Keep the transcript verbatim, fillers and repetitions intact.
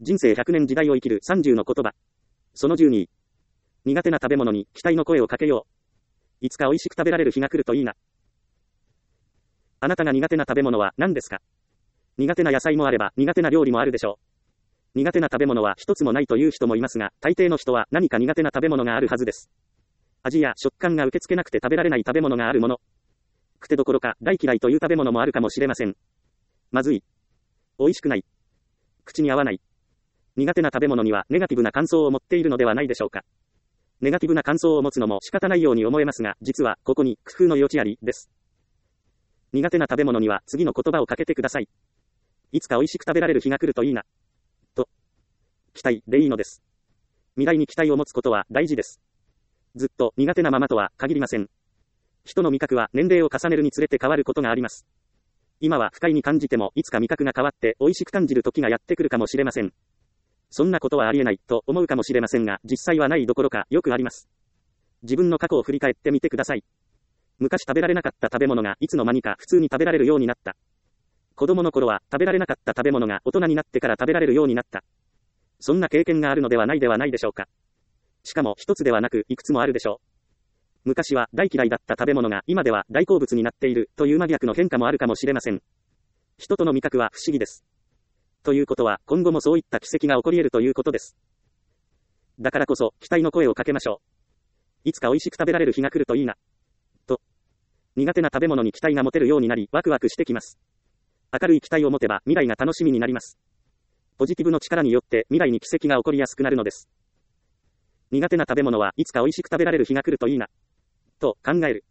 人生ひゃくねん時代を生きるさんじゅうの言葉。そのじゅうに。苦手な食べ物に期待の声をかけよう。いつか美味しく食べられる日が来るといいな。あなたが苦手な食べ物は何ですか？苦手な野菜もあれば苦手な料理もあるでしょう。苦手な食べ物は一つもないという人もいますが、大抵の人は何か苦手な食べ物があるはずです。味や食感が受け付けなくて食べられない食べ物があるもの。くてどころか大嫌いという食べ物もあるかもしれません。まずい。美味しくない。口に合わない。苦手な食べ物にはネガティブな感想を持っているのではないでしょうか。ネガティブな感想を持つのも仕方ないように思えますが、実はここに工夫の余地ありです。苦手な食べ物には次の言葉をかけてください。いつか美味しく食べられる日が来るといいな。と。期待でいいのです。未来に期待を持つことは大事です。ずっと苦手なままとは限りません。人の味覚は年齢を重ねるにつれて変わることがあります。今は不快に感じてもいつか味覚が変わって美味しく感じる時がやってくるかもしれません。そんなことはありえないと思うかもしれませんが、実際はないどころかよくあります。自分の過去を振り返ってみてください。昔食べられなかった食べ物がいつの間にか普通に食べられるようになった。子供の頃は食べられなかった食べ物が大人になってから食べられるようになった。そんな経験があるのではないではないでしょうか。しかも一つではなくいくつもあるでしょう。昔は大嫌いだった食べ物が今では大好物になっているという真逆の変化もあるかもしれません。人との味覚は不思議です。ということは今後もそういった奇跡が起こり得るということです。だからこそ期待の声をかけましょう。いつか美味しく食べられる日が来るといいな。と。苦手な食べ物に期待が持てるようになりワクワクしてきます。明るい期待を持てば未来が楽しみになります。ポジティブの力によって未来に奇跡が起こりやすくなるのです。苦手な食べ物はいつか美味しく食べられる日が来るといいな。と考える。